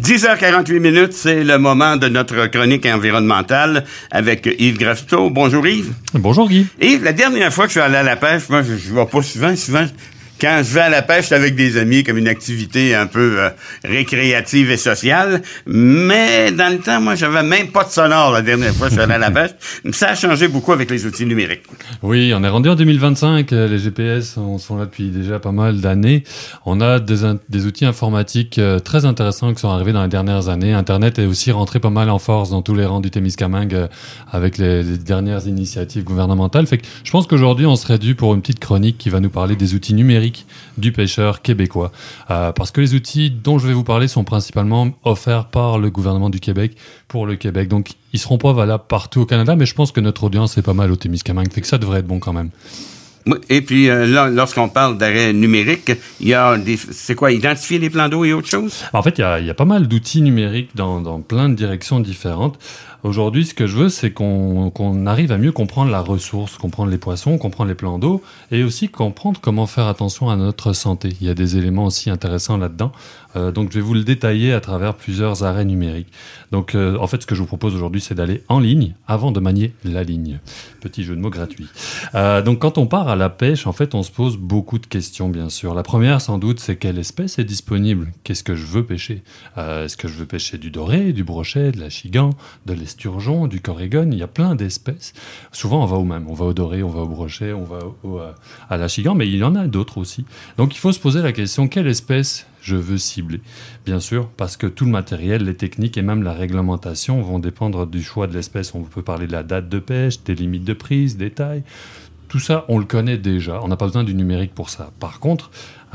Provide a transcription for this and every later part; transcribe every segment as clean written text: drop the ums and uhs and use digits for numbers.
10h48, c'est le moment de notre chronique environnementale avec Yves Graffito. Bonjour Yves. Bonjour Guy. Yves, la dernière fois que je suis allé à la pêche, moi je vais pas souvent. Quand je vais à la pêche, c'est avec des amis, comme une activité un peu récréative et sociale. Mais dans le temps, moi, j'avais même pas de sonore la dernière fois que je suis allé à la pêche. Ça a changé beaucoup avec les outils numériques. Oui, on est rendu en 2025. Les GPS sont là depuis déjà pas mal d'années. On a des outils informatiques très intéressants qui sont arrivés dans les dernières années. Internet est aussi rentré pas mal en force dans tous les rangs du Témiscamingue avec les dernières initiatives gouvernementales. Fait que je pense qu'aujourd'hui, on serait dû pour une petite chronique qui va nous parler des outils numériques du pêcheur québécois. Parce que les outils dont je vais vous parler sont principalement offerts par le gouvernement du Québec pour le Québec. Donc, ils seront pas valables partout au Canada, mais je pense que notre audience est pas mal au Témiscamingue. Fait que ça devrait être bon quand même. Et puis, là, lorsqu'on parle d'arrêt numérique, il y a identifier les plans d'eau et autre chose? En fait, il y a pas mal d'outils numériques dans plein de directions différentes. Aujourd'hui, ce que je veux, c'est qu'on arrive à mieux comprendre la ressource, comprendre les poissons, comprendre les plans d'eau et aussi comprendre comment faire attention à notre santé. Il y a des éléments aussi intéressants là-dedans. Donc, je vais vous le détailler à travers plusieurs arrêts numériques. Donc, en fait, ce que je vous propose aujourd'hui, c'est d'aller en ligne avant de manier la ligne. Petit jeu de mots gratuit. Donc, quand on part à la pêche, en fait, on se pose beaucoup de questions, bien sûr. La première, sans doute, c'est quelle espèce est disponible? Qu'est-ce que je veux pêcher? Est-ce que je veux pêcher du doré, du brochet, de l'achigan, de l'esturgeon, du corrigone? Il y a plein d'espèces. Souvent, on va au même. On va au doré, on va au brochet, on va à l'achigan, mais il y en a d'autres aussi. Donc, il faut se poser la question, quelle espèce je veux cibler? Bien sûr, parce que tout le matériel, les techniques et même la réglementation vont dépendre du choix de l'espèce. On peut parler de la date de pêche, des limites de prise, des tailles. Tout ça, on le connaît déjà. On n'a pas besoin du numérique pour ça. Par contre,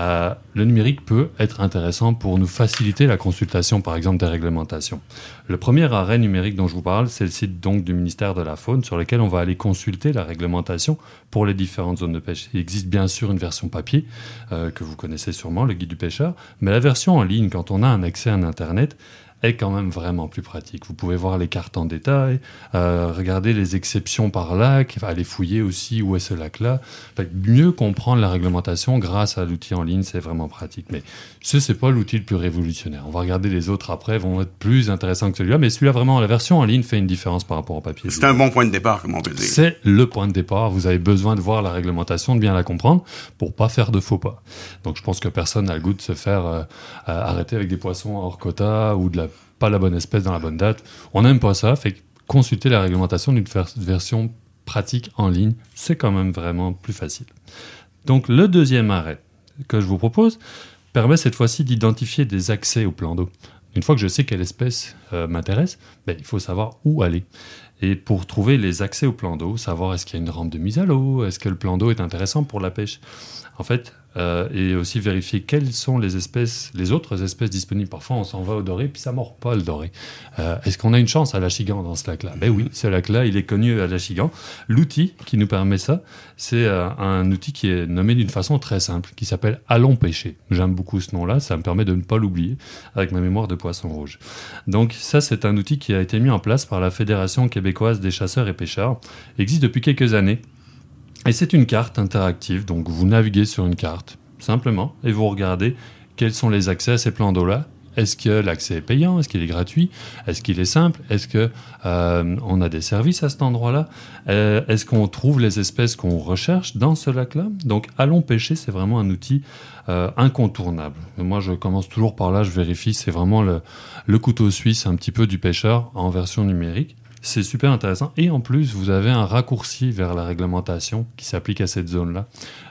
le numérique peut être intéressant pour nous faciliter la consultation, par exemple, des réglementations. Le premier arrêt numérique dont je vous parle, c'est le site donc du ministère de la Faune sur lequel on va aller consulter la réglementation pour les différentes zones de pêche. Il existe bien sûr une version papier que vous connaissez sûrement, le guide du pêcheur, mais la version en ligne, quand on a un accès à Internet, est quand même vraiment plus pratique. Vous pouvez voir les cartes en détail, regarder les exceptions par lac, aller fouiller aussi où est ce lac-là. Mieux comprendre la réglementation grâce à l'outil en ligne, c'est vraiment pratique. Mais c'est pas l'outil le plus révolutionnaire. On va regarder les autres après, vont être plus intéressants que celui-là. Mais celui-là, vraiment, la version en ligne fait une différence par rapport au papier. C'est un bon point de départ, comme on peut dire. C'est le point de départ. Vous avez besoin de voir la réglementation, de bien la comprendre pour pas faire de faux pas. Donc, je pense que personne n'a le goût de se faire arrêter avec des poissons hors quota ou pas la bonne espèce dans la bonne date. On n'aime pas ça. Fait que consulter la réglementation d'une version pratique en ligne, c'est quand même vraiment plus facile. Donc, le deuxième arrêt que je vous propose permet cette fois-ci d'identifier des accès au plan d'eau. Une fois que je sais quelle espèce m'intéresse, il faut savoir où aller. Et pour trouver les accès au plan d'eau, savoir est-ce qu'il y a une rampe de mise à l'eau, est-ce que le plan d'eau est intéressant pour la pêche. En fait, et aussi vérifier quelles sont les autres espèces disponibles. Parfois, on s'en va au doré, puis ça mord pas le doré. Est-ce qu'on a une chance à l'achigan dans ce lac-là? Ben oui, ce lac-là, il est connu à l'achigan. L'outil qui nous permet ça, c'est un outil qui est nommé d'une façon très simple, qui s'appelle Allons pêcher. J'aime beaucoup ce nom-là, ça me permet de ne pas l'oublier avec ma mémoire de poisson rouge. Donc ça, c'est un outil qui a été mis en place par la Fédération québécoise des chasseurs et pêcheurs. Il existe depuis quelques années. Et c'est une carte interactive, donc vous naviguez sur une carte, simplement, et vous regardez quels sont les accès à ces plans d'eau-là. Est-ce que l'accès est payant? Est-ce qu'il est gratuit? Est-ce qu'il est simple? Est-ce qu'on a des services à cet endroit-là? Est-ce qu'on trouve les espèces qu'on recherche dans ce lac-là? Donc, Allons pêcher, c'est vraiment un outil incontournable. Moi, je commence toujours par là, je vérifie, c'est vraiment le couteau suisse un petit peu du pêcheur en version numérique. C'est super intéressant. Et en plus, vous avez un raccourci vers la réglementation qui s'applique à cette zone-là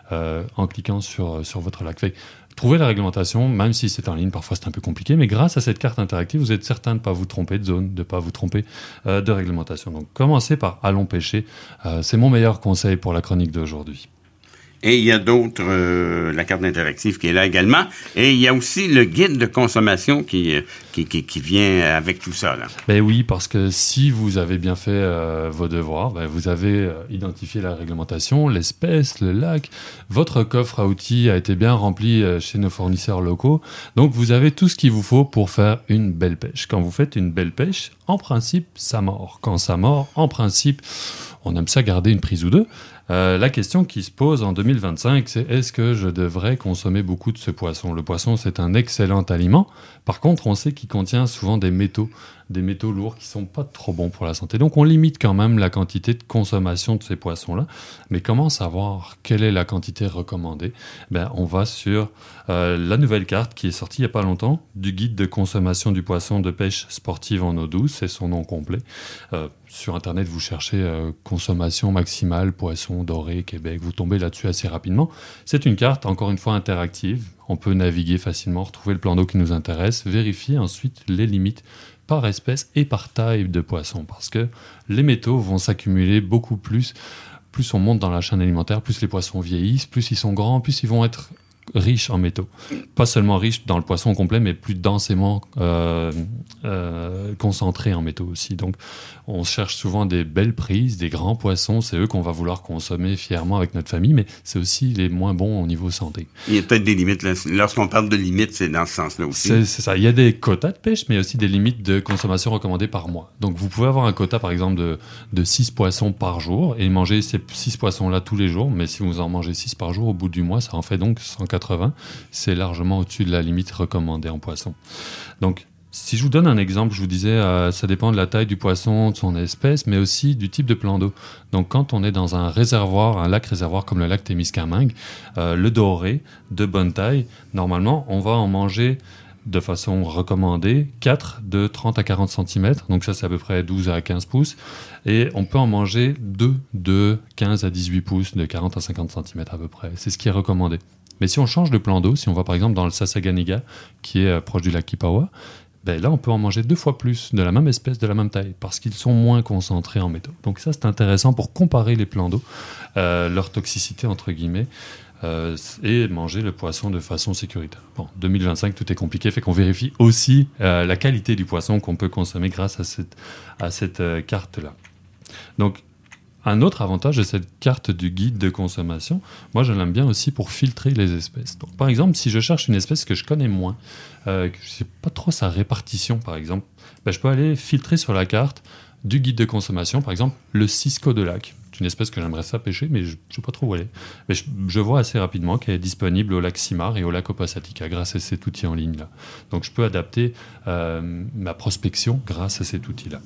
en cliquant sur votre lac. Fait, trouver la réglementation, même si c'est en ligne, parfois c'est un peu compliqué, mais grâce à cette carte interactive, vous êtes certain de ne pas vous tromper de zone, de ne pas vous tromper de réglementation. Donc, commencez par Allons pêcher. C'est mon meilleur conseil pour la chronique d'aujourd'hui. Et il y a d'autres, la carte interactive qui est là également. Et il y a aussi le guide de consommation qui vient avec tout ça, là. Ben oui, parce que si vous avez bien fait vos devoirs, vous avez identifié la réglementation, l'espèce, le lac. Votre coffre à outils a été bien rempli chez nos fournisseurs locaux. Donc, vous avez tout ce qu'il vous faut pour faire une belle pêche. Quand vous faites une belle pêche, en principe, ça mord. Quand ça mord, en principe, on aime ça garder une prise ou deux. La question qui se pose en 2025, c'est est-ce que je devrais consommer beaucoup de ce poisson ? Le poisson, c'est un excellent aliment. Par contre, on sait qu'il contient souvent des métaux lourds qui sont pas trop bons pour la santé. Donc, on limite quand même la quantité de consommation de ces poissons-là. Mais comment savoir quelle est la quantité recommandée ? On va sur la nouvelle carte qui est sortie il n'y a pas longtemps du guide de consommation du poisson de pêche sportive en eau douce, c'est son nom complet. Sur Internet, vous cherchez consommation maximale poisson doré Québec, vous tombez là-dessus assez rapidement. C'est une carte, encore une fois, interactive. On peut naviguer facilement, retrouver le plan d'eau qui nous intéresse, vérifier ensuite les limites par espèce et par taille de poisson, parce que les métaux vont s'accumuler beaucoup plus. Plus on monte dans la chaîne alimentaire, plus les poissons vieillissent, plus ils sont grands, plus ils vont être riches en métaux. Pas seulement riches dans le poisson complet, mais plus densément concentrés en métaux aussi. Donc, on cherche souvent des belles prises, des grands poissons. C'est eux qu'on va vouloir consommer fièrement avec notre famille, mais c'est aussi les moins bons au niveau santé. Il y a peut-être des limites. Là. Lorsqu'on parle de limites, c'est dans ce sens-là aussi. C'est ça. Il y a des quotas de pêche, mais aussi des limites de consommation recommandées par mois. Donc, vous pouvez avoir un quota, par exemple, de 6 poissons par jour et manger ces 6 poissons-là tous les jours. Mais si vous en mangez 6 par jour, au bout du mois, ça en fait donc 180. C'est largement au-dessus de la limite recommandée en poisson. Donc, si je vous donne un exemple, je vous disais, ça dépend de la taille du poisson, de son espèce, mais aussi du type de plan d'eau. Donc, quand on est dans un réservoir, un lac-réservoir comme le lac Témiscamingue, le doré, de bonne taille, normalement, on va en manger de façon recommandée 4 de 30 à 40 cm. Donc ça, c'est à peu près 12 à 15 pouces. Et on peut en manger 2 de 15 à 18 pouces, de 40 à 50 cm à peu près. C'est ce qui est recommandé. Mais si on change de plan d'eau, si on va par exemple dans le Sasaganiga, qui est proche du lac Kipawa, là, on peut en manger 2 fois plus de la même espèce, de la même taille, parce qu'ils sont moins concentrés en métaux. Donc ça, c'est intéressant pour comparer les plans d'eau, leur toxicité, entre guillemets, et manger le poisson de façon sécuritaire. Bon, 2025, tout est compliqué, fait qu'on vérifie aussi la qualité du poisson qu'on peut consommer grâce à cette carte-là. Donc, un autre avantage de cette carte du guide de consommation, moi je l'aime bien aussi pour filtrer les espèces. Donc, par exemple, si je cherche une espèce que je connais moins, que je ne sais pas trop sa répartition par exemple, je peux aller filtrer sur la carte du guide de consommation, par exemple le cisco de lac. C'est une espèce que j'aimerais ça pêcher, mais je ne sais pas trop où elle est. Mais je vois assez rapidement qu'elle est disponible au lac Simar et au lac Opasatika grâce à cet outil en ligne là. Donc je peux adapter ma prospection grâce à cet outil-là.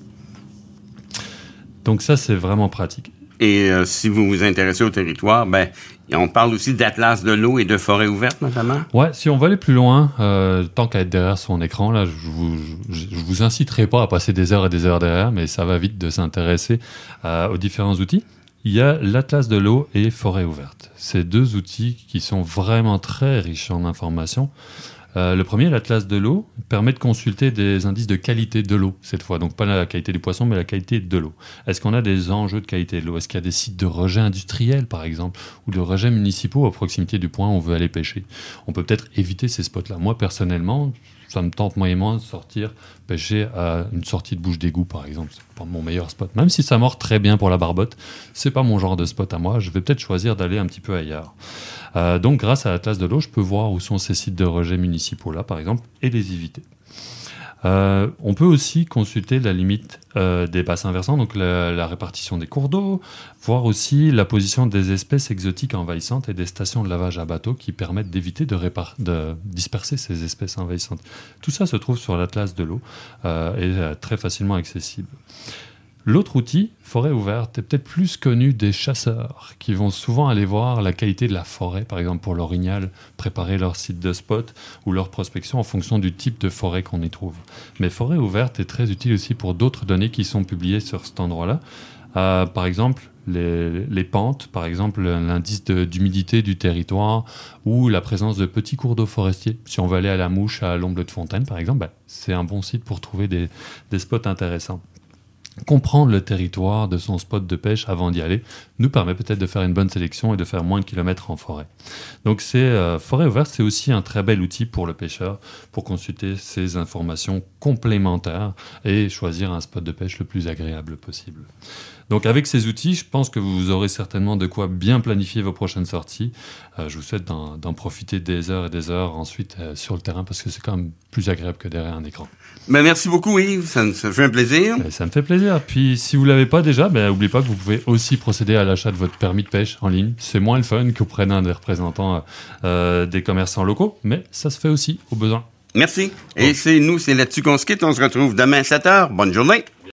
Donc ça, c'est vraiment pratique. Et si vous vous intéressez au territoire, on parle aussi d'atlas de l'eau et de forêts ouvertes, notamment? Ouais, si on va aller plus loin, tant qu'à être derrière son écran, là, je vous inciterai pas à passer des heures et des heures derrière, mais ça va vite de s'intéresser aux différents outils. Il y a l'atlas de l'eau et forêts ouvertes. C'est 2 outils qui sont vraiment très riches en informations. Le premier, l'Atlas de l'eau, permet de consulter des indices de qualité de l'eau, cette fois. Donc, pas la qualité du poisson, mais la qualité de l'eau. Est-ce qu'on a des enjeux de qualité de l'eau ? Est-ce qu'il y a des sites de rejet industriels, par exemple, ou de rejets municipaux à proximité du point où on veut aller pêcher ? On peut peut-être éviter ces spots-là. Moi, personnellement, ça me tente moyennement de sortir pêcher à une sortie de bouche d'égout, par exemple. C'est pas mon meilleur spot. Même si ça mord très bien pour la barbotte, c'est pas mon genre de spot à moi. Je vais peut-être choisir d'aller un petit peu ailleurs. Donc, grâce à l'Atlas de l'eau, je peux voir où sont ces sites de rejet municipaux-là, par exemple, et les éviter. On peut aussi consulter la limite des bassins versants, donc la répartition des cours d'eau, voir aussi la position des espèces exotiques envahissantes et des stations de lavage à bateau qui permettent d'éviter de disperser ces espèces envahissantes. Tout ça se trouve sur l'Atlas de l'eau et très facilement accessible. L'autre outil, forêt ouverte, est peut-être plus connu des chasseurs qui vont souvent aller voir la qualité de la forêt, par exemple pour l'orignal, préparer leur site de spot ou leur prospection en fonction du type de forêt qu'on y trouve. Mais forêt ouverte est très utile aussi pour d'autres données qui sont publiées sur cet endroit-là. Par exemple, les pentes, par exemple l'indice d'humidité du territoire ou la présence de petits cours d'eau forestiers. Si on veut aller à la Mouche, à l'Omble de Fontaine, par exemple, c'est un bon site pour trouver des spots intéressants. Comprendre le territoire de son spot de pêche avant d'y aller nous permet peut-être de faire une bonne sélection et de faire moins de kilomètres en forêt. Donc forêt ouverte, c'est aussi un très bel outil pour le pêcheur pour consulter ces informations complémentaires et choisir un spot de pêche le plus agréable possible. Donc avec ces outils, je pense que vous aurez certainement de quoi bien planifier vos prochaines sorties. Je vous souhaite d'en profiter des heures et des heures ensuite sur le terrain parce que c'est quand même plus agréable que derrière un écran. Merci beaucoup Yves, ça fait un plaisir. Ça me fait plaisir. Puis si vous ne l'avez pas déjà, n'oubliez pas que vous pouvez aussi procéder à l'achat de votre permis de pêche en ligne. C'est moins le fun que vous preniez un des représentants des commerçants locaux, mais ça se fait aussi au besoin. Merci. Et c'est là-dessus qu'on se quitte. On se retrouve demain à 7h. Bonne journée.